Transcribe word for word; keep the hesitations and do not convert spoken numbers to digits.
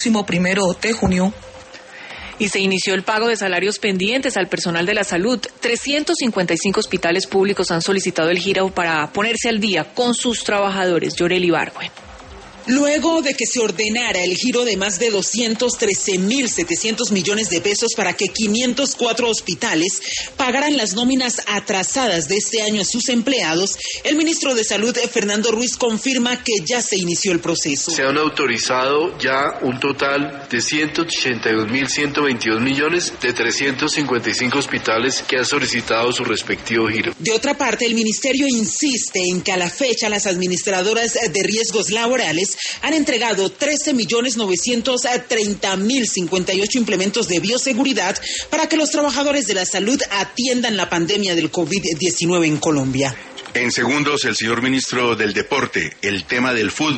próximo primero de junio. Y se inició el pago de salarios pendientes al personal de la salud. trescientos cincuenta y cinco hospitales públicos han solicitado el giro para ponerse al día con sus trabajadores. Yoreli Bargüen. Luego de que se ordenara el giro de más de doscientos trece mil setecientos millones de pesos para que quinientos cuatro hospitales pagaran las nóminas atrasadas de este año a sus empleados, el ministro de Salud, Fernando Ruiz, confirma que ya se inició el proceso. Se han autorizado ya un total de ciento ochenta y dos mil ciento veintidós millones de trescientos cincuenta y cinco hospitales que han solicitado su respectivo giro. De otra parte, el ministerio insiste en que a la fecha las administradoras de riesgos laborales han entregado trece millones novecientos treinta mil cincuenta y ocho implementos de bioseguridad para que los trabajadores de la salud atiendan la pandemia del COVID diecinueve en Colombia. En segundos, el señor ministro del Deporte, el tema del fútbol.